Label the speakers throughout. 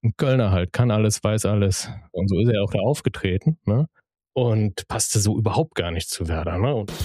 Speaker 1: ein Kölner halt, kann alles, weiß alles. Und so ist er auch da aufgetreten, ne? Und passte so überhaupt gar nicht zu Werder, ne? Und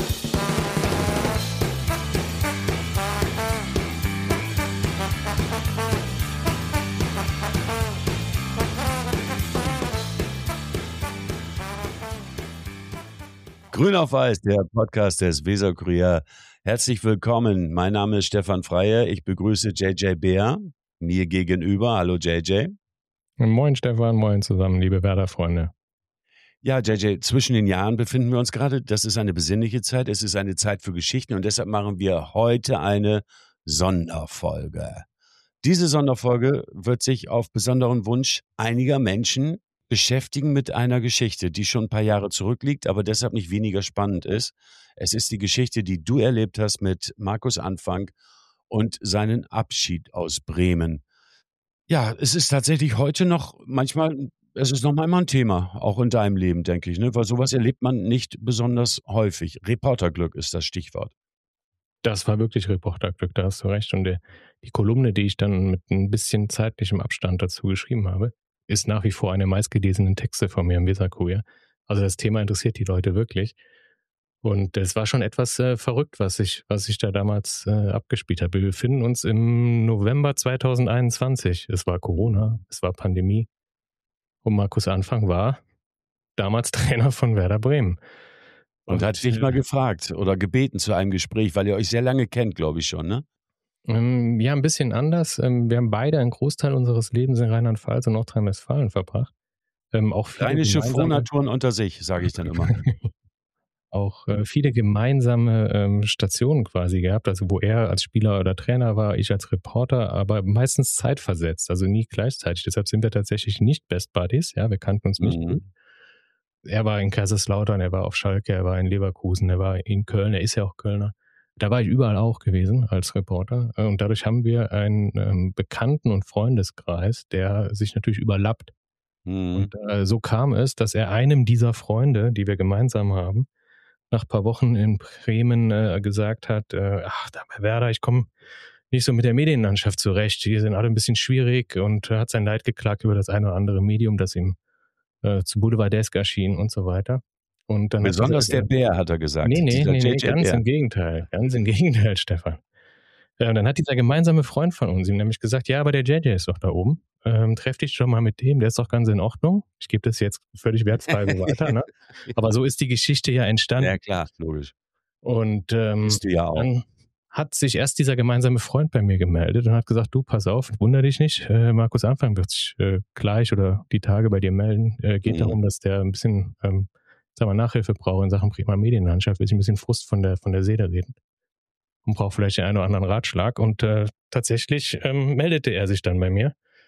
Speaker 2: Grün auf Weiß, der Podcast des Weser-Kurier. Herzlich willkommen. Mein Name ist Stefan Freier. Ich begrüße JJ Bär mir gegenüber. Hallo JJ.
Speaker 1: moin Stefan, moin zusammen, liebe Werder-Freunde.
Speaker 2: Ja, JJ, zwischen den Jahren befinden wir uns gerade. Das ist eine besinnliche Zeit. Es ist eine Zeit für Geschichten und deshalb machen wir heute eine Sonderfolge. Diese Sonderfolge wird sich auf besonderen Wunsch einiger Menschen beschäftigen mit einer Geschichte, die schon ein paar Jahre zurückliegt, aber deshalb nicht weniger spannend ist. Es ist die Geschichte, die du erlebt hast mit Markus Anfang und seinen Abschied aus Bremen. Ja, es ist tatsächlich heute noch manchmal, es ist noch mal immer ein Thema, auch in deinem Leben, denke ich, ne? Weil sowas erlebt man nicht besonders häufig. Reporterglück ist das Stichwort.
Speaker 1: Das war wirklich Reporterglück, da hast du recht. Und die Kolumne, die ich dann mit ein bisschen zeitlichem Abstand dazu geschrieben habe, ist nach wie vor eine meistgelesenen Texte von mir im Weser-Kurier. Also das Thema interessiert die Leute wirklich. Und es war schon etwas verrückt, was ich da damals abgespielt habe. Wir befinden uns im November 2021. Es war Corona, es war Pandemie. Und Markus Anfang war damals Trainer von Werder Bremen.
Speaker 2: Und hat dich mal gefragt oder gebeten zu einem Gespräch, weil ihr euch sehr lange kennt, glaube ich schon, ne?
Speaker 1: Ja, ein bisschen anders. Wir haben beide einen Großteil unseres Lebens in Rheinland-Pfalz und Nordrhein-Westfalen verbracht. Auch viele
Speaker 2: Rheinische
Speaker 1: gemeinsame,
Speaker 2: Frohnaturen unter sich, sage ich dann immer.
Speaker 1: auch viele gemeinsame Stationen quasi gehabt, also wo er als Spieler oder Trainer war, ich als Reporter, aber meistens zeitversetzt, also nie gleichzeitig. Deshalb sind wir tatsächlich nicht Best Buddies, ja, wir kannten uns nicht gut. Er war in Kaiserslautern, er war auf Schalke, er war in Leverkusen, er war in Köln, er ist ja auch Kölner. Da war ich überall auch gewesen als Reporter und dadurch haben wir einen Bekannten- und Freundeskreis, der sich natürlich überlappt. Und so kam es, dass er einem dieser Freunde, die wir gemeinsam haben, nach ein paar Wochen in Bremen gesagt hat, ach, da bei Werder, ich komme nicht so mit der Medienlandschaft zurecht, die sind alle ein bisschen schwierig und hat sein Leid geklagt über das eine oder andere Medium, das ihm zu Boulevardesk erschien und so weiter. Und dann
Speaker 2: Besonders der Bär, hat er gesagt.
Speaker 1: Nee,
Speaker 2: JJ
Speaker 1: ganz
Speaker 2: Bär.
Speaker 1: im Gegenteil, Stefan. Dann hat dieser gemeinsame Freund von uns ihm nämlich gesagt, ja, aber der JJ ist doch da oben. Treff dich schon mal mit dem, der ist doch ganz in Ordnung. Ich gebe das jetzt völlig wertfrei so weiter, ne? Aber so ist die Geschichte ja entstanden.
Speaker 2: Ja klar, logisch.
Speaker 1: Und
Speaker 2: Bist du ja auch.
Speaker 1: dann hat sich erst dieser gemeinsame Freund bei mir gemeldet und hat gesagt, du, pass auf, wunder dich nicht, Markus Anfang wird sich gleich oder die Tage bei dir melden. Geht darum, dass der ein bisschen Nachhilfe braucht in Sachen Bremer Medienlandschaft, will sich ein bisschen Frust von der Seele reden und braucht vielleicht den einen oder anderen Ratschlag. Und tatsächlich meldete er sich dann bei mir,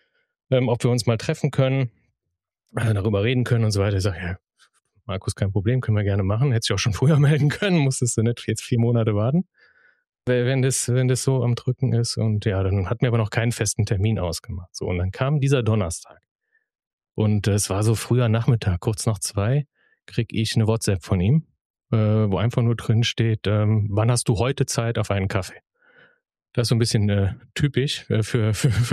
Speaker 1: ob wir uns mal treffen können, darüber reden können und so weiter. Ich sage, ja, Markus, kein Problem, können wir gerne machen. Hättest du auch schon früher melden können, musstest du nicht jetzt 4 Monate warten, wenn das so am Drücken ist. Und ja, dann hatten wir aber noch keinen festen Termin ausgemacht. So, und dann kam dieser Donnerstag. Und es war so früher Nachmittag, kurz nach 2, krieg ich eine WhatsApp von ihm, wo einfach nur drin steht, wann hast du heute Zeit auf einen Kaffee? Das ist so ein bisschen typisch für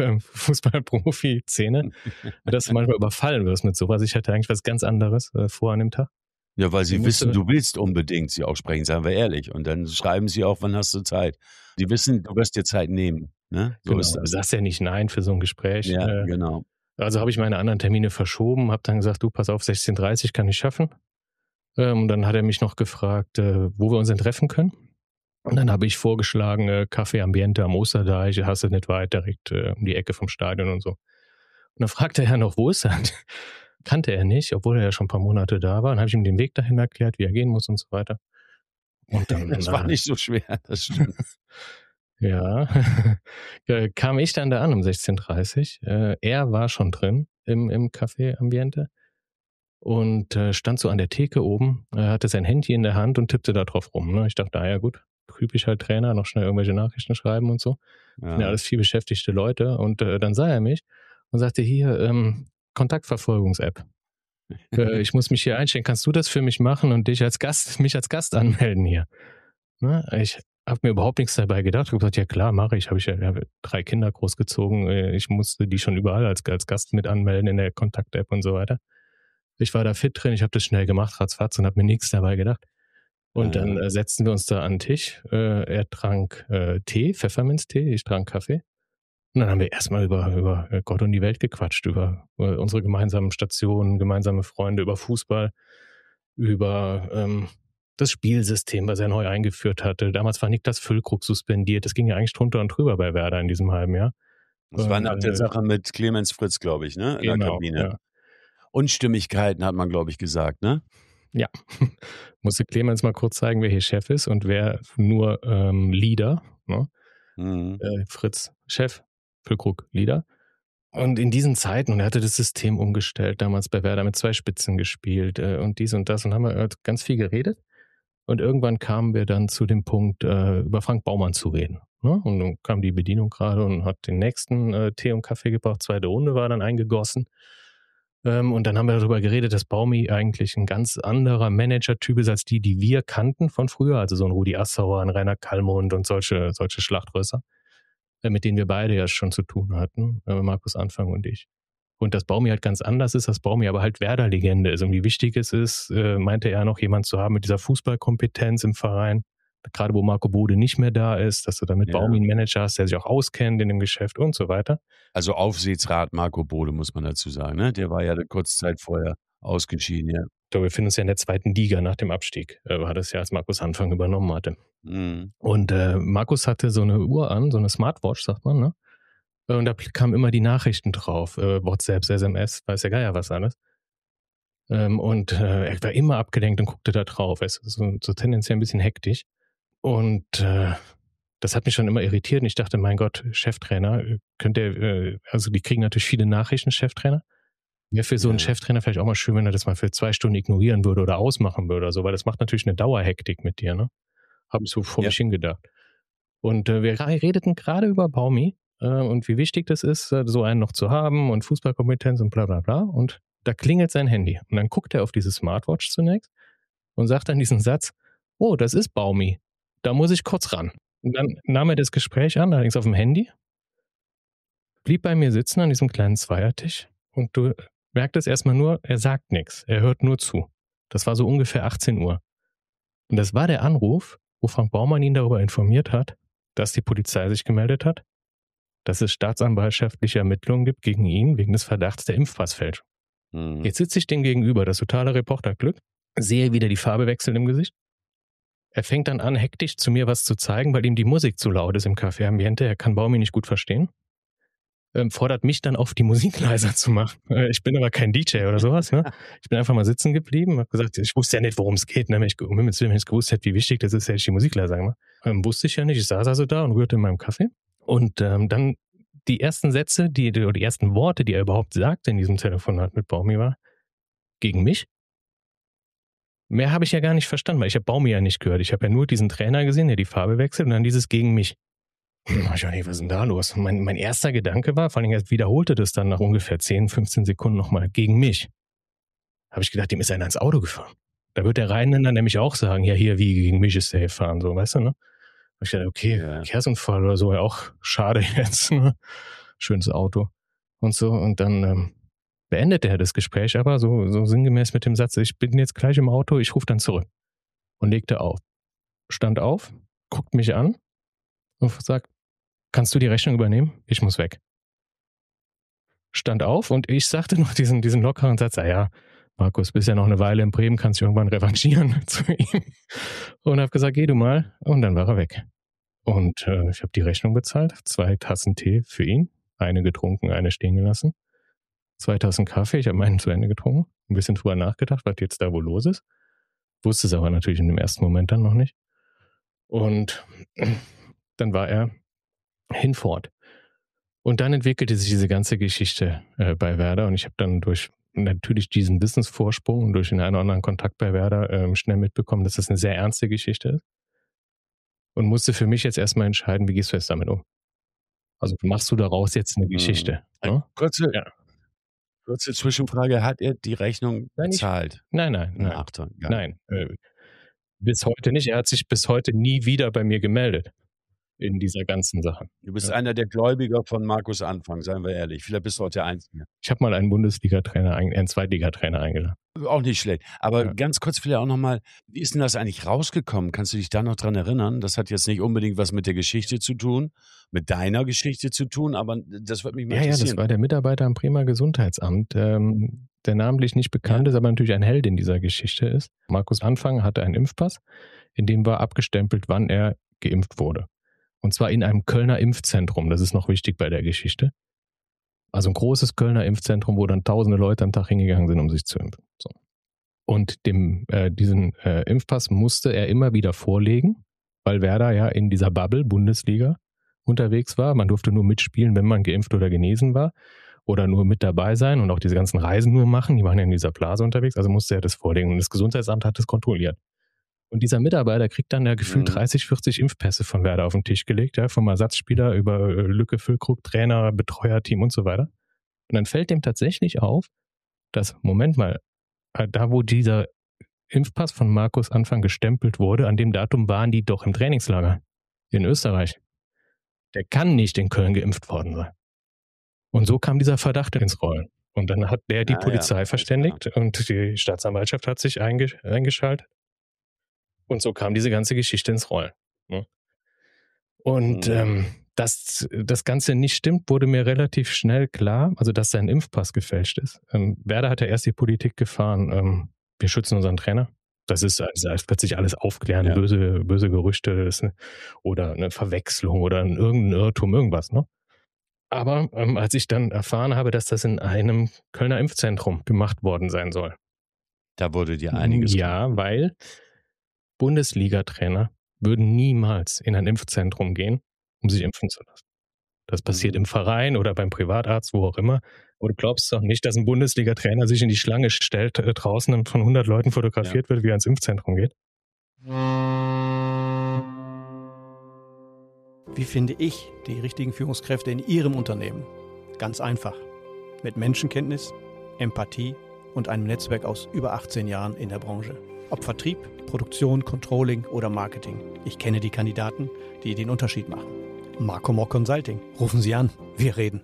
Speaker 1: Fußball-Profi-Szene, dass du manchmal überfallen wirst mit sowas. Ich hatte eigentlich was ganz anderes vor an dem Tag.
Speaker 2: Ja, weil sie wissen, du willst unbedingt sie auch sprechen, seien wir ehrlich. Und dann schreiben sie auch, wann hast du Zeit. Die wissen, du wirst dir Zeit nehmen. Ne? So
Speaker 1: Genau,
Speaker 2: ist
Speaker 1: du
Speaker 2: das.
Speaker 1: sagst ja nicht nein für so ein Gespräch.
Speaker 2: Ja, genau.
Speaker 1: Also habe ich meine anderen Termine verschoben, habe dann gesagt, du, pass auf, 16:30 kann ich schaffen. Und dann hat er mich noch gefragt, wo wir uns denn treffen können. Und dann habe ich vorgeschlagen, Café Ambiente am Osterdeich, hast du nicht weit, direkt um die Ecke vom Stadion und so. Und dann fragte er noch, wo ist er? Kannte er nicht, obwohl er ja schon ein paar Monate da war. Dann habe ich ihm den Weg dahin erklärt, wie er gehen muss und so weiter. Und dann,
Speaker 2: das war nicht so schwer, das stimmt.
Speaker 1: Ja, kam ich dann da an um 16:30. Er war schon drin im Café Ambiente und stand so an der Theke oben, hatte sein Handy in der Hand und tippte da drauf rum. Ne? Ich dachte, ja gut, typisch halt Trainer, noch schnell irgendwelche Nachrichten schreiben und so. Ja. Sind ja alles viel beschäftigte Leute. Und dann sah er mich und sagte, hier, Kontaktverfolgungs-App. Ich muss mich hier einstellen. Kannst du das für mich machen und mich als Gast anmelden hier? Ne? Ich habe mir überhaupt nichts dabei gedacht. Habe gesagt, ja klar, mache ich. Ich habe 3 Kinder großgezogen. Ich musste die schon überall als Gast mit anmelden in der Kontakt-App und so weiter. Ich war da fit drin, ich habe das schnell gemacht, ratzfatz, und habe mir nichts dabei gedacht. Und dann setzten wir uns da an den Tisch. Er trank Tee, Pfefferminztee, ich trank Kaffee. Und dann haben wir erstmal über Gott und die Welt gequatscht, über unsere gemeinsamen Stationen, gemeinsame Freunde, über Fußball, über das Spielsystem, was er neu eingeführt hatte. Damals war Niklas Füllkrug suspendiert. Das ging ja eigentlich drunter und drüber bei Werder in diesem halben Jahr.
Speaker 2: Das war nach der Sache mit Clemens Fritz, glaube ich, ne? In der
Speaker 1: Genau,
Speaker 2: Kabine.
Speaker 1: ja.
Speaker 2: Unstimmigkeiten hat man, glaube ich, gesagt, ne?
Speaker 1: Ja. Musste Clemens mal kurz zeigen, wer hier Chef ist und wer nur Leader. Ne? Fritz Chef, Füllkrug Leader. Und in diesen Zeiten, und er hatte das System umgestellt, damals bei Werder mit 2 Spitzen gespielt und dies und das, und haben wir ganz viel geredet. Und irgendwann kamen wir dann zu dem Punkt, über Frank Baumann zu reden. Ne? Und dann kam die Bedienung gerade und hat den nächsten Tee und Kaffee gebracht. 2. Runde war dann eingegossen. Und dann haben wir darüber geredet, dass Baumi eigentlich ein ganz anderer Manager-Typ ist als die wir kannten von früher. Also so ein Rudi Assauer, ein Rainer Kallmund und solche Schlachtrösser, mit denen wir beide ja schon zu tun hatten, Markus Anfang und ich. Und dass Baumi halt ganz anders ist, dass Baumi aber halt Werder-Legende ist. Und wie wichtig es ist, meinte er noch, jemand zu haben mit dieser Fußballkompetenz im Verein. Gerade wo Marco Bode nicht mehr da ist, dass du dann mit Baumi einen Manager hast, der sich auch auskennt in dem Geschäft und so weiter.
Speaker 2: Also Aufsichtsrat Marco Bode, muss man dazu sagen, ne? Der war ja eine kurze Zeit vorher ausgeschieden, ja.
Speaker 1: Wir befinden uns ja in der 2. Liga nach dem Abstieg, war das ja, als Markus Anfang übernommen hatte. Und Markus hatte so eine Uhr an, so eine Smartwatch, sagt man, ne? Und da kamen immer die Nachrichten drauf, WhatsApp, SMS, weiß der Geier was alles. Und er war immer abgelenkt und guckte da drauf. Er ist so tendenziell ein bisschen hektisch. Und das hat mich schon immer irritiert. Und ich dachte, mein Gott, Cheftrainer, also die kriegen natürlich viele Nachrichten, Cheftrainer. Wäre für so einen Cheftrainer vielleicht auch mal schön, wenn er das mal für 2 Stunden ignorieren würde oder ausmachen würde oder so, weil das macht natürlich eine Dauerhektik mit dir, ne? Habe ich so vor mich hingedacht. Und wir redeten gerade über Baumi und wie wichtig das ist, so einen noch zu haben und Fußballkompetenz und bla bla bla. Und da klingelt sein Handy. Und dann guckt er auf diese Smartwatch zunächst und sagt dann diesen Satz, oh, das ist Baumi. Da muss ich kurz ran. Und dann nahm er das Gespräch an, allerdings auf dem Handy, blieb bei mir sitzen an diesem kleinen Zweiertisch und du merktest erstmal nur, er sagt nichts, er hört nur zu. Das war so ungefähr 18 Uhr. Und das war der Anruf, wo Frank Baumann ihn darüber informiert hat, dass die Polizei sich gemeldet hat, dass es staatsanwaltschaftliche Ermittlungen gibt gegen ihn wegen des Verdachts der Impfpassfälschung. Jetzt sitze ich dem gegenüber, das totale Reporterglück, sehe wieder die Farbe wechseln im Gesicht. Er fängt dann an, hektisch zu mir was zu zeigen, weil ihm die Musik zu laut ist im Café Ambiente. Er kann Baumi nicht gut verstehen. Fordert mich dann auf, die Musik leiser zu machen. Ich bin aber kein DJ oder sowas. Ne? Ich bin einfach mal sitzen geblieben, habe gesagt, ich wusste ja nicht, worum es geht. Ne? Wenn ich gewusst hätte, wie wichtig das ist, hätte ich die Musik leiser gemacht. Wusste ich ja nicht. Ich saß also da und rührte in meinem Kaffee. Und dann die ersten Sätze, die ersten Worte, die er überhaupt sagte in diesem Telefonat mit Baumi war, gegen mich. Mehr habe ich ja gar nicht verstanden, weil ich habe Baumi ja nicht gehört. Ich habe ja nur diesen Trainer gesehen, der die Farbe wechselt und dann dieses gegen mich. Ich weiß nicht, was ist denn da los? Mein erster Gedanke war, vor allem er wiederholte das dann nach ungefähr 10, 15 Sekunden nochmal gegen mich. Habe ich gedacht, dem ist einer ins Auto gefahren. Da wird der Rheinländer nämlich auch sagen, ja hier, wie gegen mich ist der gefahren, so, weißt du, ne? Habe ich gedacht, okay, Verkehrsunfall oder so, ja auch schade jetzt, ne? Schönes Auto und so. Und dann beendete er das Gespräch aber so sinngemäß mit dem Satz, ich bin jetzt gleich im Auto, ich rufe dann zurück. Und legte auf. Stand auf, guckt mich an und sagt, kannst du die Rechnung übernehmen? Ich muss weg. Stand auf und ich sagte noch diesen lockeren Satz, ja, Markus, bist ja noch eine Weile in Bremen, kannst dich irgendwann revanchieren zu ihm. Und habe gesagt, geh du mal. Und dann war er weg. Und ich habe die Rechnung bezahlt, 2 Tassen Tee für ihn, eine getrunken, eine stehen gelassen. 2 Tassen Kaffee, ich habe meinen zu Ende getrunken, ein bisschen drüber nachgedacht, was jetzt da wohl los ist. Wusste es aber natürlich in dem ersten Moment dann noch nicht. Und dann war er hinfort. Und dann entwickelte sich diese ganze Geschichte bei Werder und ich habe dann durch natürlich diesen Wissensvorsprung und durch den einen oder anderen Kontakt bei Werder schnell mitbekommen, dass das eine sehr ernste Geschichte ist und musste für mich jetzt erstmal entscheiden, wie gehst du jetzt damit um? Also machst du daraus jetzt eine Geschichte? Ne?
Speaker 2: Kurze Zwischenfrage, hat er die Rechnung bezahlt?
Speaker 1: Nein.
Speaker 2: Achtung,
Speaker 1: Nein. Bis heute nicht. Er hat sich bis heute nie wieder bei mir gemeldet in dieser ganzen Sache.
Speaker 2: Du bist einer der Gläubiger von Markus Anfang, seien wir ehrlich. Vielleicht bist du auch der Einzige.
Speaker 1: Ich habe mal einen Bundesliga-Trainer, einen Zweitligatrainer eingeladen.
Speaker 2: Auch nicht schlecht. Aber
Speaker 1: Ja.
Speaker 2: ganz kurz vielleicht auch nochmal, wie ist denn das eigentlich rausgekommen? Kannst du dich da noch dran erinnern? Das hat jetzt nicht unbedingt was mit der Geschichte zu tun, mit deiner Geschichte zu tun, aber das würde mich mal
Speaker 1: Ja,
Speaker 2: interessieren.
Speaker 1: das war der Mitarbeiter am Bremer Gesundheitsamt, der namentlich nicht bekannt ist, aber natürlich ein Held in dieser Geschichte ist. Markus Anfang hatte einen Impfpass, in dem war abgestempelt, wann er geimpft wurde. Und zwar in einem Kölner Impfzentrum. Das ist noch wichtig bei der Geschichte. Also ein großes Kölner Impfzentrum, wo dann tausende Leute am Tag hingegangen sind, um sich zu impfen. So. Und diesen Impfpass musste er immer wieder vorlegen, weil Werder ja in dieser Bubble Bundesliga unterwegs war. Man durfte nur mitspielen, wenn man geimpft oder genesen war oder nur mit dabei sein und auch diese ganzen Reisen nur machen. Die waren ja in dieser Blase unterwegs, also musste er das vorlegen. Und das Gesundheitsamt hat das kontrolliert. Und dieser Mitarbeiter kriegt dann ja gefühlt 30, 40 Impfpässe von Werder auf den Tisch gelegt, ja, vom Ersatzspieler über Lücke, Füllkrug, Trainer, Betreuerteam und so weiter. Und dann fällt dem tatsächlich auf, dass, Moment mal, da wo dieser Impfpass von Markus Anfang gestempelt wurde, an dem Datum waren die doch im Trainingslager in Österreich. Der kann nicht in Köln geimpft worden sein. Und so kam dieser Verdacht ins Rollen. Und dann hat der die Polizei verständigt und die Staatsanwaltschaft hat sich eingeschaltet. Und so kam diese ganze Geschichte ins Rollen. Ne? Und dass das Ganze nicht stimmt, wurde mir relativ schnell klar, also dass sein Impfpass gefälscht ist. Werder hat ja erst die Politik gefahren, wir schützen unseren Trainer. Das ist, also plötzlich alles aufklären, böse Gerüchte oder eine Verwechslung oder irgendein Irrtum, irgendwas. Ne? Aber als ich dann erfahren habe, dass das in einem Kölner Impfzentrum gemacht worden sein soll.
Speaker 2: Da wurde dir einiges
Speaker 1: klar. Weil Bundesliga-Trainer würden niemals in ein Impfzentrum gehen, um sich impfen zu lassen. Das passiert im Verein oder beim Privatarzt, wo auch immer. Und du glaubst doch nicht, dass ein Bundesliga-Trainer sich in die Schlange stellt, draußen und von 100 Leuten fotografiert wird, wie er ins Impfzentrum geht.
Speaker 3: Wie finde ich die richtigen Führungskräfte in Ihrem Unternehmen? Ganz einfach. Mit Menschenkenntnis, Empathie und einem Netzwerk aus über 18 Jahren in der Branche. Ob Vertrieb, Produktion, Controlling oder Marketing. Ich kenne die Kandidaten, die den Unterschied machen. Marco Mock Consulting. Rufen Sie an. Wir reden.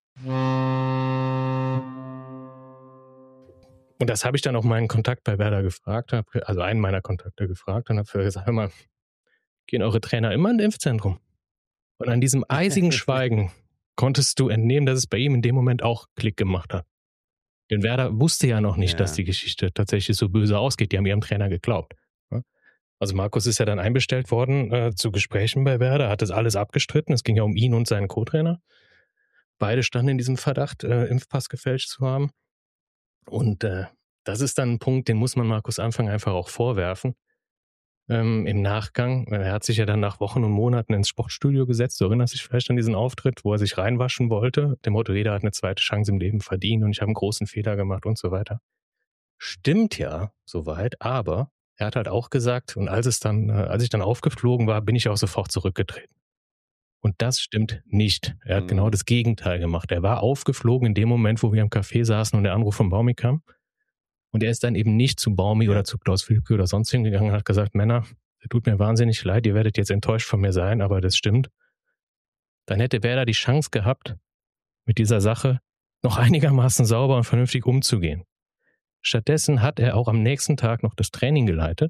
Speaker 1: Und das habe ich dann auch meinen Kontakt bei Werder gefragt, also einen meiner Kontakte gefragt und habe gesagt, hör mal, gehen eure Trainer immer in ein Impfzentrum? Und an diesem eisigen Schweigen konntest du entnehmen, dass es bei ihm in dem Moment auch Klick gemacht hat. Denn Werder wusste ja noch nicht, dass die Geschichte tatsächlich so böse ausgeht. Die haben ihrem Trainer geglaubt. Also Markus ist ja dann einbestellt worden zu Gesprächen bei Werder, hat das alles abgestritten. Es ging ja um ihn und seinen Co-Trainer. Beide standen in diesem Verdacht, Impfpass gefälscht zu haben. Und das ist dann ein Punkt, den muss man Markus Anfang einfach auch vorwerfen. Im Nachgang, er hat sich ja dann nach Wochen und Monaten ins Sportstudio gesetzt, du erinnerst dich vielleicht an diesen Auftritt, wo er sich reinwaschen wollte, dem Motto, jeder hat eine zweite Chance im Leben verdient und ich habe einen großen Fehler gemacht und so weiter. Stimmt ja, soweit, aber er hat halt auch gesagt, und als ich dann aufgeflogen war, bin ich auch sofort zurückgetreten. Und das stimmt nicht. Er hat genau das Gegenteil gemacht. Er war aufgeflogen in dem Moment, wo wir im Café saßen und der Anruf von Baumi kam. Und er ist dann eben nicht zu Baumi oder zu Klaus Wilke oder sonst hingegangen und hat gesagt, Männer, tut mir wahnsinnig leid, ihr werdet jetzt enttäuscht von mir sein, aber das stimmt. Dann hätte Werder die Chance gehabt, mit dieser Sache noch einigermaßen sauber und vernünftig umzugehen. Stattdessen hat er auch am nächsten Tag noch das Training geleitet.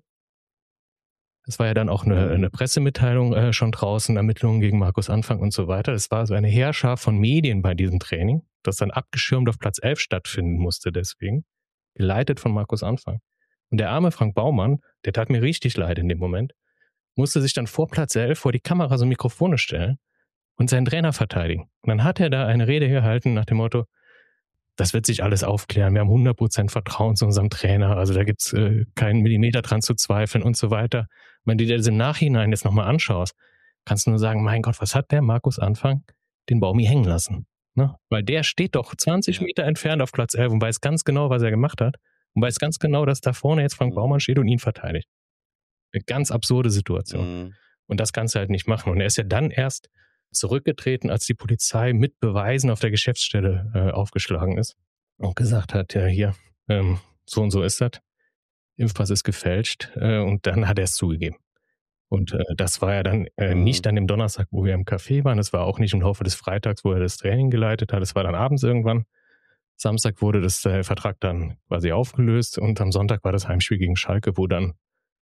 Speaker 1: Es war ja dann auch eine Pressemitteilung schon draußen, Ermittlungen gegen Markus Anfang und so weiter. Es war so eine Heerschar von Medien bei diesem Training, das dann abgeschirmt auf Platz 11 stattfinden musste deswegen. Geleitet von Markus Anfang. Und der arme Frank Baumann, der tat mir richtig leid in dem Moment, musste sich dann vor Platz 11 vor die Kameras und Mikrofone stellen und seinen Trainer verteidigen. Und dann hat er da eine Rede gehalten nach dem Motto, das wird sich alles aufklären, wir haben 100% Vertrauen zu unserem Trainer, also da gibt's keinen Millimeter dran zu zweifeln und so weiter. Wenn du dir das im Nachhinein jetzt nochmal anschaust, kannst du nur sagen, mein Gott, was hat der Markus Anfang den Baumi hängen lassen? Ne? Weil der steht doch 20 Meter entfernt auf Platz 11 und weiß ganz genau, was er gemacht hat und weiß ganz genau, dass da vorne jetzt Frank Baumann steht und ihn verteidigt. Eine ganz absurde Situation. Und das kannst du halt nicht machen. Und er ist ja dann erst zurückgetreten, als die Polizei mit Beweisen auf der Geschäftsstelle aufgeschlagen ist und gesagt hat, ja hier, so und so ist das. Impfpass ist gefälscht. Und dann hat er es zugegeben. Und das war ja dann nicht an dem Donnerstag, wo wir im Café waren. Das war auch nicht im Laufe des Freitags, wo er das Training geleitet hat. Das war dann abends irgendwann. Samstag wurde der Vertrag dann quasi aufgelöst und am Sonntag war das Heimspiel gegen Schalke, wo dann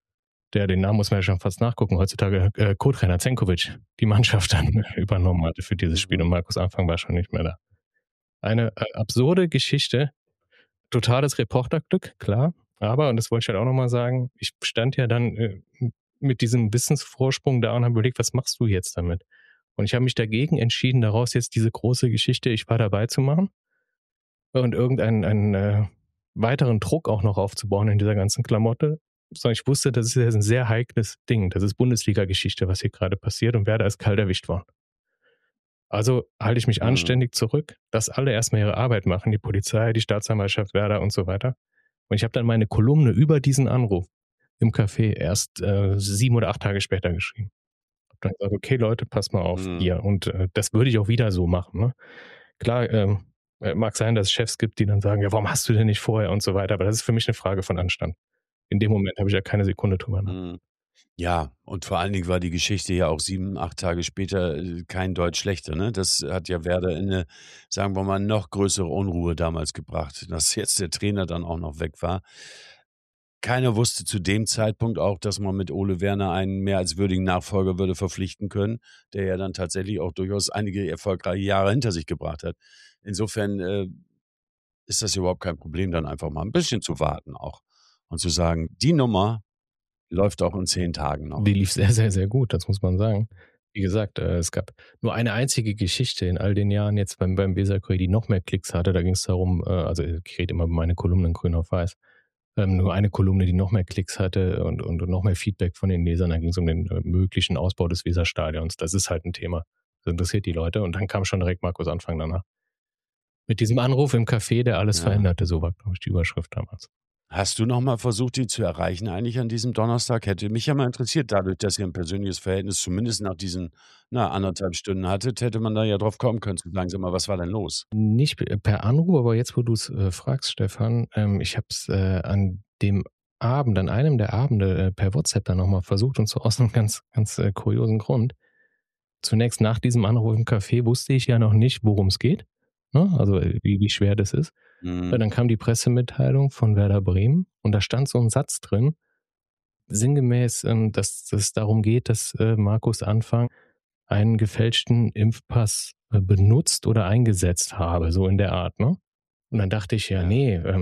Speaker 1: den Namen muss man ja schon fast nachgucken, heutzutage Co-Trainer Zenkovic die Mannschaft dann übernommen hatte für dieses Spiel und Markus Anfang war schon nicht mehr da. Eine absurde Geschichte, totales Reporterglück, klar, aber, und das wollte ich halt auch nochmal sagen, ich stand ja dann mit diesem Wissensvorsprung da und habe überlegt, was machst du jetzt damit? Und ich habe mich dagegen entschieden, daraus jetzt diese große Geschichte, ich war dabei zu machen und irgendeinen weiteren Druck auch noch aufzubauen in dieser ganzen Klamotte, sondern ich wusste, das ist ein sehr heikles Ding. Das ist Bundesliga-Geschichte, was hier gerade passiert und Werder ist kalt erwischt worden. Also halte ich mich anständig zurück, dass alle erstmal ihre Arbeit machen, die Polizei, die Staatsanwaltschaft, Werder und so weiter. Und ich habe dann meine Kolumne über diesen Anruf im Café erst 7 oder 8 Tage später geschrieben. Hab dann gesagt, okay Leute, passt mal auf hier. Und das würde ich auch wieder so machen. Ne? Klar, mag sein, dass es Chefs gibt, die dann sagen, ja, warum hast du denn nicht vorher und so weiter. Aber das ist für mich eine Frage von Anstand. In dem Moment habe ich ja keine Sekunde drüber nach.
Speaker 2: Ja, und vor allen Dingen war die Geschichte ja auch 7, 8 Tage später kein Deut schlechter. Ne? Das hat ja Werder in eine, sagen wir mal, noch größere Unruhe damals gebracht, dass jetzt der Trainer dann auch noch weg war. Keiner wusste zu dem Zeitpunkt auch, dass man mit Ole Werner einen mehr als würdigen Nachfolger würde verpflichten können, der ja dann tatsächlich auch durchaus einige erfolgreiche Jahre hinter sich gebracht hat. Insofern ist das überhaupt kein Problem, dann einfach mal ein bisschen zu warten auch und zu sagen, die Nummer läuft auch in 10 Tagen noch.
Speaker 1: Die lief sehr, sehr, sehr gut, das muss man sagen. Wie gesagt, es gab nur eine einzige Geschichte in all den Jahren jetzt beim Weser-Kurier, die noch mehr Klicks hatte. Da ging es darum, also ich rede immer über meine Kolumnen grün auf weiß, nur eine Kolumne, die noch mehr Klicks hatte und noch mehr Feedback von den Lesern. Da ging es um den möglichen Ausbau des Weserstadions. Das ist halt ein Thema. Das interessiert die Leute. Und dann kam schon direkt Markus Anfang danach. Mit diesem Anruf im Café, der alles veränderte, so war, glaube ich, die Überschrift damals.
Speaker 2: Hast du nochmal versucht, ihn zu erreichen eigentlich an diesem Donnerstag? Hätte mich ja mal interessiert, dadurch, dass ihr ein persönliches Verhältnis zumindest nach diesen 1,5 Stunden hattet, hätte man da ja drauf kommen können, zu sagen, sag mal, was war denn los?
Speaker 1: Nicht per Anruf, aber jetzt, wo du es fragst, Stefan, ich habe es an einem der Abende per WhatsApp dann nochmal versucht und zwar aus einem ganz, ganz kuriosen Grund. Zunächst nach diesem Anruf im Café wusste ich ja noch nicht, worum es geht, ne? Also wie schwer das ist. Dann kam die Pressemitteilung von Werder Bremen und da stand so ein Satz drin, sinngemäß, dass es darum geht, dass Markus Anfang einen gefälschten Impfpass benutzt oder eingesetzt habe, so in der Art. Ne? Und dann dachte ich, er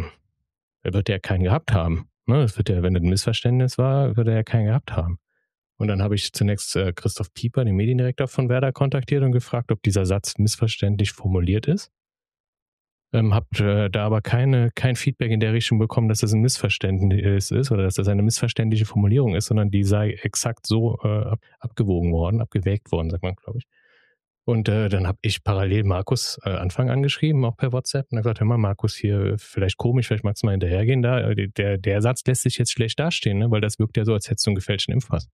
Speaker 1: wird ja keinen gehabt haben. Ne? Das wird ja, wenn es ein Missverständnis war, wird er ja keinen gehabt haben. Und dann habe ich zunächst Christoph Pieper, den Mediendirektor von Werder, kontaktiert und gefragt, ob dieser Satz missverständlich formuliert ist. Habe da aber kein Feedback in der Richtung bekommen, dass das ein Missverständnis ist oder dass das eine missverständliche Formulierung ist, sondern die sei exakt so abgewägt worden, sagt man, glaube ich. Und dann habe ich parallel Markus Anfang angeschrieben, auch per WhatsApp, und er gesagt, hör mal, Markus, hier vielleicht komisch, vielleicht magst du mal hinterhergehen da. Der Satz lässt sich jetzt schlecht dastehen, ne? Weil das wirkt ja so, als hättest du einen gefälschten Impfpass.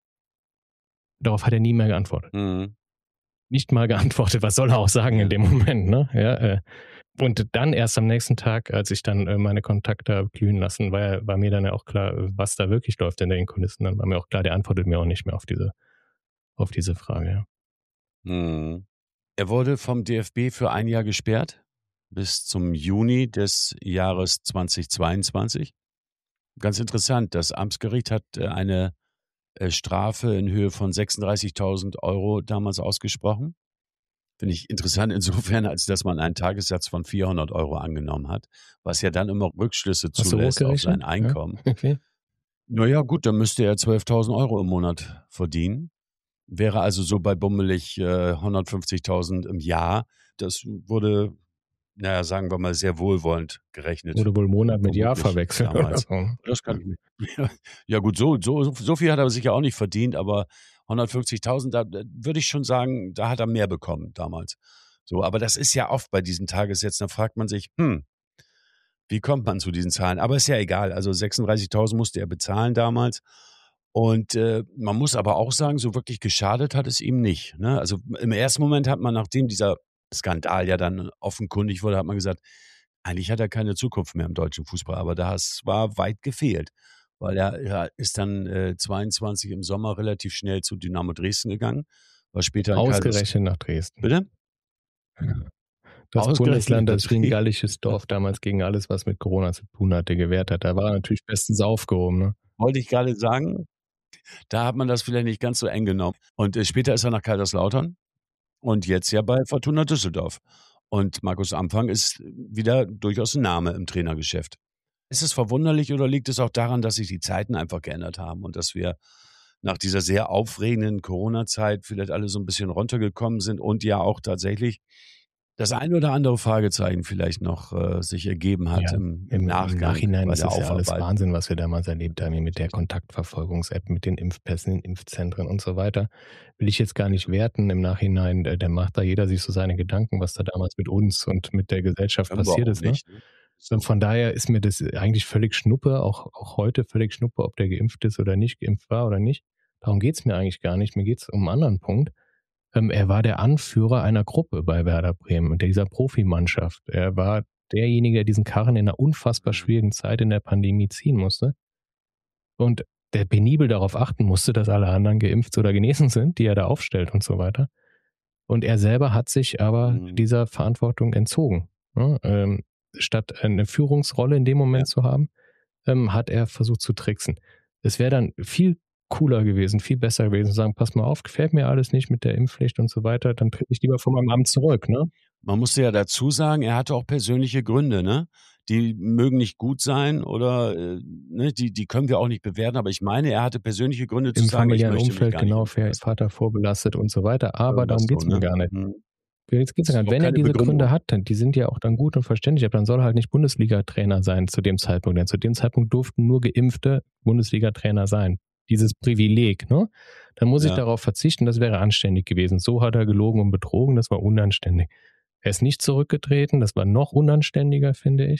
Speaker 1: Darauf hat er nie mehr geantwortet. Nicht mal geantwortet, was soll er auch sagen in dem Moment, ne? Ja, und dann erst am nächsten Tag, als ich dann meine Kontakte habe glühen lassen, war mir dann ja auch klar, was da wirklich läuft in den Kulissen. Dann war mir auch klar, der antwortet mir auch nicht mehr auf diese Frage. Ja.
Speaker 2: Er wurde vom DFB für 1 Jahr gesperrt, bis zum Juni des Jahres 2022. Ganz interessant, das Amtsgericht hat eine Strafe in Höhe von 36.000 € damals ausgesprochen. Finde ich interessant insofern, als dass man einen Tagessatz von 400 € angenommen hat, was ja dann immer Rückschlüsse zulässt auf sein Einkommen.
Speaker 1: Ja? Okay.
Speaker 2: Naja, gut, dann müsste er 12.000 € im Monat verdienen. Wäre also so bei bummelig 150.000 im Jahr. Das wurde, sagen wir mal, sehr wohlwollend gerechnet.
Speaker 1: Wurde wohl Monat mit Jahr verwechselt.
Speaker 2: Damals. Das kann ich nicht. Ja gut, so viel hat er sicher auch nicht verdient, aber 150.000, da würde ich schon sagen, da hat er mehr bekommen damals. So, aber das ist ja oft bei diesen Tagessätzen, da fragt man sich, wie kommt man zu diesen Zahlen? Aber ist ja egal, also 36.000 musste er bezahlen damals. Und man muss aber auch sagen, so wirklich geschadet hat es ihm nicht. Ne? Also im ersten Moment hat man, nachdem dieser Skandal ja dann offenkundig wurde, hat man gesagt, eigentlich hat er keine Zukunft mehr im deutschen Fußball, aber das war weit gefehlt, weil er ist dann 22 im Sommer relativ schnell zu Dynamo Dresden gegangen, war später in
Speaker 1: Ausgerechnet nach Dresden.
Speaker 2: Bitte?
Speaker 1: Das
Speaker 2: Ausgerechnet
Speaker 1: Bundesland, das
Speaker 2: nach
Speaker 1: wie ein
Speaker 2: Dresden.
Speaker 1: gallisches Dorf damals gegen alles, was mit Corona zu tun hatte, gewehrt hat. Da war er natürlich bestens aufgehoben. Ne?
Speaker 2: Wollte ich gerade sagen, da hat man das vielleicht nicht ganz so eng genommen. Und später ist er nach Kaiserslautern und jetzt ja bei Fortuna Düsseldorf. Und Markus Anfang ist wieder durchaus ein Name im Trainergeschäft. Ist es verwunderlich oder liegt es auch daran, dass sich die Zeiten einfach geändert haben und dass wir nach dieser sehr aufregenden Corona-Zeit vielleicht alle so ein bisschen runtergekommen sind und ja auch tatsächlich das ein oder andere Fragezeichen vielleicht noch sich ergeben hat im
Speaker 1: Nachhinein
Speaker 2: bei
Speaker 1: ist
Speaker 2: der
Speaker 1: das ja alles
Speaker 2: Aufarbeitung.
Speaker 1: Wahnsinn, was wir damals erlebt haben, hier mit der Kontaktverfolgungs-App, mit den Impfpässen, den Impfzentren und so weiter. Will ich jetzt gar nicht werten im Nachhinein. Der macht da jeder sich so seine Gedanken, was da damals mit uns und mit der Gesellschaft
Speaker 2: Können wir
Speaker 1: passiert
Speaker 2: auch
Speaker 1: ist. Ne?
Speaker 2: nicht, ne?
Speaker 1: Und von daher ist mir das eigentlich völlig Schnuppe, auch heute völlig Schnuppe, ob der geimpft ist oder nicht, geimpft war oder nicht. Darum geht's mir eigentlich gar nicht. Mir geht's um einen anderen Punkt. Er war der Anführer einer Gruppe bei Werder Bremen und dieser Profimannschaft. Er war derjenige, der diesen Karren in einer unfassbar schwierigen Zeit in der Pandemie ziehen musste und der penibel darauf achten musste, dass alle anderen geimpft oder genesen sind, die er da aufstellt und so weiter. Und er selber hat sich aber dieser Verantwortung entzogen. Ne? Statt eine Führungsrolle in dem Moment zu haben, hat er versucht zu tricksen. Es wäre dann viel cooler gewesen, viel besser gewesen, zu sagen, pass mal auf, gefällt mir alles nicht mit der Impfpflicht und so weiter, dann trete ich lieber von meinem Amt zurück. Ne?
Speaker 2: Man musste ja dazu sagen, er hatte auch persönliche Gründe, ne? Die mögen nicht gut sein oder ne, die können wir auch nicht bewerten, aber ich meine, er hatte persönliche Gründe zu
Speaker 1: Im
Speaker 2: sagen, ich
Speaker 1: familiären
Speaker 2: möchte mich
Speaker 1: Umfeld,
Speaker 2: gar nicht
Speaker 1: genau,
Speaker 2: impfen lassen.
Speaker 1: Vater vorbelastet und so weiter, aber
Speaker 2: Irgendwas
Speaker 1: darum geht es
Speaker 2: so,
Speaker 1: mir
Speaker 2: ne?
Speaker 1: gar nicht.
Speaker 2: Mhm.
Speaker 1: Jetzt geht's
Speaker 2: Das
Speaker 1: ja
Speaker 2: ist
Speaker 1: gar nicht.
Speaker 2: auch
Speaker 1: Wenn er
Speaker 2: keine
Speaker 1: diese
Speaker 2: Begründung.
Speaker 1: Gründe hat, die sind ja auch dann gut und verständlich, aber dann soll er halt nicht Bundesliga-Trainer sein zu dem Zeitpunkt. Denn zu dem Zeitpunkt durften nur Geimpfte Bundesliga-Trainer sein. Dieses Privileg, ne? Dann muss ich
Speaker 2: Ja.
Speaker 1: darauf verzichten, das wäre anständig gewesen. So hat er gelogen und betrogen, das war unanständig. Er ist nicht zurückgetreten, das war noch unanständiger, finde ich.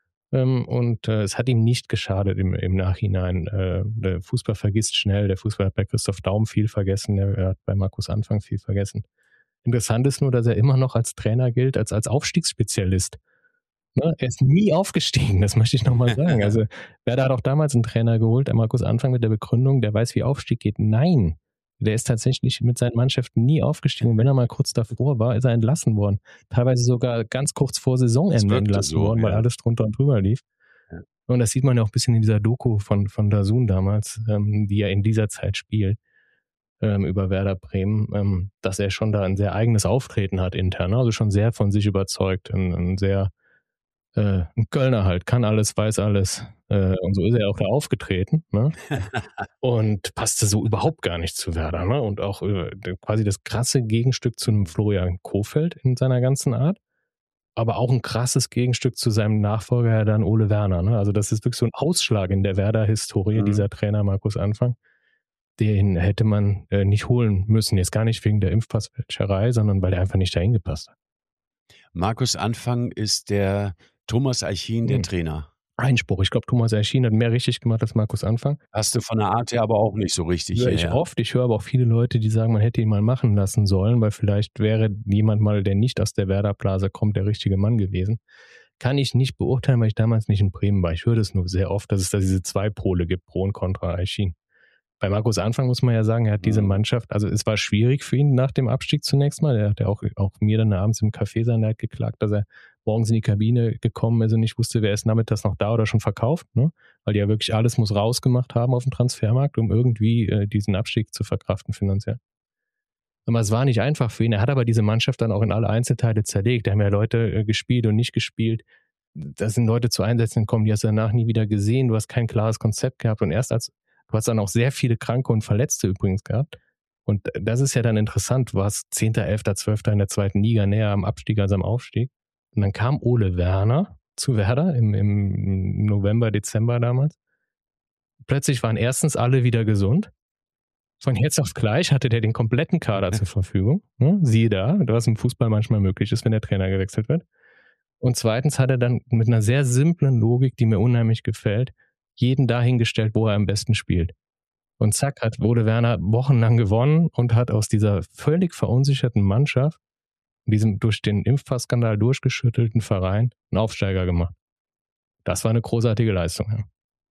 Speaker 1: Und es hat ihm nicht geschadet im Nachhinein. Der Fußball vergisst schnell, der Fußball hat bei Christoph Daum viel vergessen, er hat bei Markus Anfang viel vergessen. Interessant ist nur, dass er immer noch als Trainer gilt, als Aufstiegsspezialist. Ne? Er ist nie aufgestiegen, das möchte ich nochmal sagen. Also Werder hat auch damals einen Trainer geholt, der Markus Anfang mit der Begründung, der weiß, wie Aufstieg geht. Nein, der ist tatsächlich mit seinen Mannschaften nie aufgestiegen. Und wenn er mal kurz davor war, ist er entlassen worden. Teilweise sogar ganz kurz vor Saisonende entlassen worden, weil alles drunter und drüber lief.
Speaker 2: Ja.
Speaker 1: Und das sieht man ja auch ein bisschen in dieser Doku von DAZN damals, die ja in dieser Zeit spielt, über Werder Bremen, dass er schon da ein sehr eigenes Auftreten hat intern, also schon sehr von sich überzeugt, ein sehr ein Kölner halt, kann alles, weiß alles. Und so ist er auch da aufgetreten. Ne? Und passte so überhaupt gar nicht zu Werder. Ne? Und auch quasi das krasse Gegenstück zu einem Florian Kohfeldt in seiner ganzen Art. Aber auch ein krasses Gegenstück zu seinem Nachfolger, dann Ole Werner. Ne? Also das ist wirklich so ein Ausschlag in der Werder-Historie, dieser Trainer Markus Anfang. Den hätte man nicht holen müssen. Jetzt gar nicht wegen der Impfpassfälscherei, sondern weil er einfach nicht dahin gepasst hat.
Speaker 2: Markus Anfang ist der Thomas Eichin, der Trainer.
Speaker 1: Einspruch. Ich glaube, Thomas Eichin hat mehr richtig gemacht als Markus Anfang.
Speaker 2: Hast du von der Art her aber auch nicht so richtig.
Speaker 1: Höre ich oft. Ich höre aber auch viele Leute, die sagen, man hätte ihn mal machen lassen sollen, weil vielleicht wäre jemand mal, der nicht aus der Werder-Blase kommt, der richtige Mann gewesen. Kann ich nicht beurteilen, weil ich damals nicht in Bremen war. Ich höre das nur sehr oft, dass es da diese zwei Pole gibt, Pro und Contra Eichin. Bei Markus Anfang muss man ja sagen, er hat diese Mannschaft, also es war schwierig für ihn nach dem Abstieg zunächst mal. Er hat ja auch mir dann abends im Café sein Leid geklagt, dass er morgens in die Kabine gekommen ist und nicht wusste, wer ist nachmittags noch da oder schon verkauft, ne? Weil die ja wirklich alles muss rausgemacht haben auf dem Transfermarkt, um irgendwie diesen Abstieg zu verkraften finanziell. Aber es war nicht einfach für ihn. Er hat aber diese Mannschaft dann auch in alle Einzelteile zerlegt. Da haben ja Leute gespielt und nicht gespielt. Da sind Leute zu Einsätzen gekommen, die hast du danach nie wieder gesehen. Du hast kein klares Konzept gehabt und du hast dann auch sehr viele Kranke und Verletzte übrigens gehabt. Und das ist ja dann interessant. Du warst 10., 11., 12. in der zweiten Liga, näher am Abstieg als am Aufstieg. Und dann kam Ole Werner zu Werder im November, Dezember damals. Plötzlich waren erstens alle wieder gesund. Von jetzt auf gleich hatte der den kompletten Kader zur Verfügung. Ne? Siehe da, was im Fußball manchmal möglich ist, wenn der Trainer gewechselt wird. Und zweitens hat er dann mit einer sehr simplen Logik, die mir unheimlich gefällt, jeden dahingestellt, wo er am besten spielt. Und zack, hat Ole Werner wochenlang gewonnen und hat aus dieser völlig verunsicherten Mannschaft diesem durch den Impfpassskandal durchgeschüttelten Verein einen Aufsteiger gemacht. Das war eine großartige Leistung. Ja.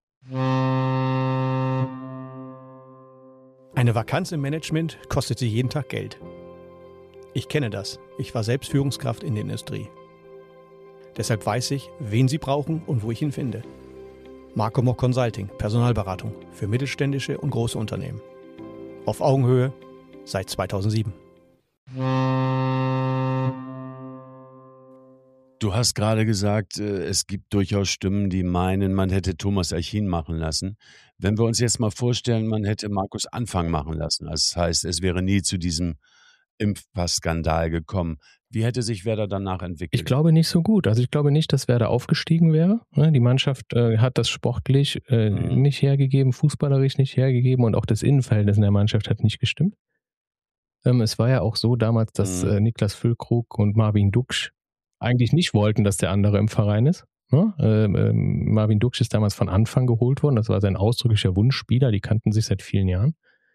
Speaker 3: Eine Vakanz im Management kostet Sie jeden Tag Geld. Ich kenne das. Ich war selbst Führungskraft in der Industrie. Deshalb weiß ich, wen Sie brauchen und wo ich ihn finde. Marco Mock Consulting, Personalberatung für mittelständische und große Unternehmen. Auf Augenhöhe seit 2007.
Speaker 2: Du hast gerade gesagt, es gibt durchaus Stimmen, die meinen, man hätte Thomas Achin machen lassen. Wenn wir uns jetzt mal vorstellen, man hätte Markus Anfang machen lassen, das heißt, es wäre nie zu diesem Impfpassskandal gekommen. Wie hätte sich Werder danach entwickelt?
Speaker 1: Ich glaube nicht so gut. Also ich glaube nicht, dass Werder aufgestiegen wäre. Die Mannschaft hat das sportlich nicht hergegeben, fußballerisch nicht hergegeben und auch das Innenverhältnis in der Mannschaft hat nicht gestimmt. Es war ja auch so damals, dass Niklas Füllkrug und Marvin Duksch eigentlich nicht wollten, dass der andere im Verein ist. Marvin Duksch ist damals von Anfang geholt worden. Das war sein ausdrücklicher Wunschspieler. Die kannten sich seit vielen Jahren.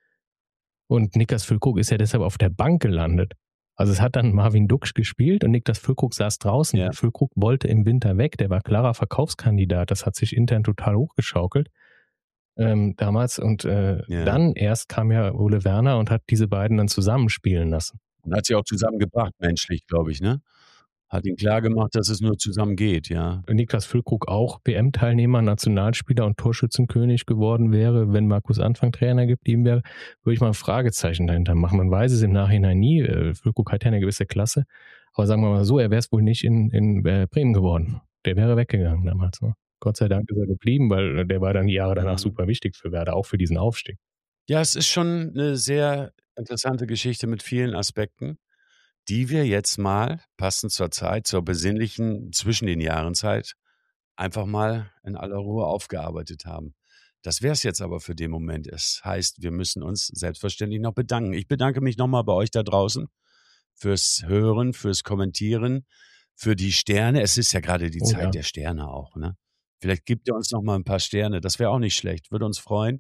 Speaker 1: Und Niklas Füllkrug ist ja deshalb auf der Bank gelandet. Also es hat dann Marvin Duksch gespielt und Niklas Füllkrug saß draußen. Ja. Füllkrug wollte im Winter weg. Der war klarer Verkaufskandidat. Das hat sich intern total hochgeschaukelt damals. Und dann erst kam ja Ole Werner und hat diese beiden dann zusammenspielen lassen.
Speaker 2: Und hat sie auch zusammengebracht, menschlich, glaube ich, ne? Hat ihm klar gemacht, dass es nur zusammen geht, ja.
Speaker 1: Niklas Füllkrug auch WM-Teilnehmer, Nationalspieler und Torschützenkönig geworden wäre, wenn Markus Anfang Trainer geblieben wäre, würde ich mal ein Fragezeichen dahinter machen. Man weiß es im Nachhinein nie. Füllkrug hat ja eine gewisse Klasse. Aber sagen wir mal so, er wäre es wohl nicht in Bremen geworden. Der wäre weggegangen damals. Ne? Gott sei Dank ist er geblieben, weil der war dann die Jahre danach super wichtig für Werder, auch für diesen Aufstieg.
Speaker 2: Ja, es ist schon eine sehr interessante Geschichte mit vielen Aspekten, die wir jetzt mal, passend zur Zeit, zur besinnlichen zwischen den Jahrenzeit, einfach mal in aller Ruhe aufgearbeitet haben. Das wäre es jetzt aber für den Moment. Es heißt, wir müssen uns selbstverständlich noch bedanken. Ich bedanke mich nochmal bei euch da draußen fürs Hören, fürs Kommentieren, für die Sterne. Es ist ja gerade die Zeit der Sterne auch, ne? Vielleicht gibt ihr uns noch mal ein paar Sterne. Das wäre auch nicht schlecht. Würde uns freuen.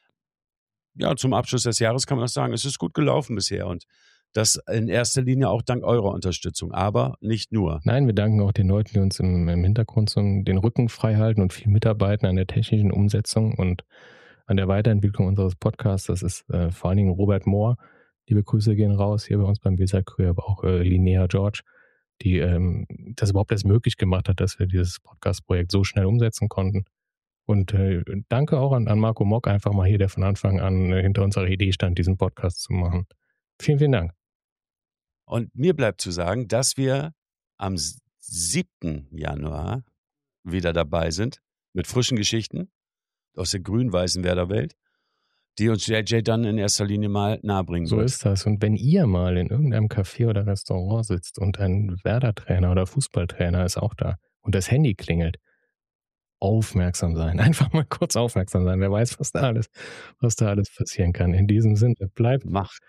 Speaker 2: Ja, zum Abschluss des Jahres kann man auch sagen, es ist gut gelaufen bisher und das in erster Linie auch dank eurer Unterstützung, aber nicht nur.
Speaker 1: Nein, wir danken auch den Leuten, die uns im Hintergrund so den Rücken frei halten und viel mitarbeiten an der technischen Umsetzung und an der Weiterentwicklung unseres Podcasts. Das ist vor allen Dingen Robert Mohr. Liebe Grüße gehen raus hier bei uns beim Weser-Kurier, aber auch Linnea George, die das überhaupt erst möglich gemacht hat, dass wir dieses Podcast-Projekt so schnell umsetzen konnten. Und danke auch an Marco Mock, einfach mal hier, der von Anfang an hinter unserer Idee stand, diesen Podcast zu machen. Vielen, vielen Dank.
Speaker 2: Und mir bleibt zu sagen, dass wir am 7. Januar wieder dabei sind mit frischen Geschichten aus der grün-weißen Werder-Welt, die uns JJ dann in erster Linie mal nahebringen
Speaker 1: wird. So ist das. Und wenn ihr mal in irgendeinem Café oder Restaurant sitzt und ein Werder-Trainer oder Fußballtrainer ist auch da und das Handy klingelt, aufmerksam sein. Einfach mal kurz aufmerksam sein. Wer weiß, was da alles passieren kann. In diesem Sinne,
Speaker 2: Macht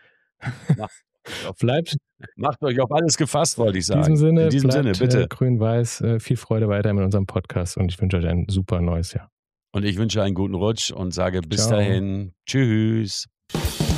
Speaker 2: euch auf alles gefasst, wollte ich sagen.
Speaker 1: In diesem Sinne, bitte. Grün-Weiß, viel Freude weiter mit unserem Podcast und ich wünsche euch ein super neues Jahr.
Speaker 2: Und ich wünsche einen guten Rutsch und sage bis dahin. Tschüss.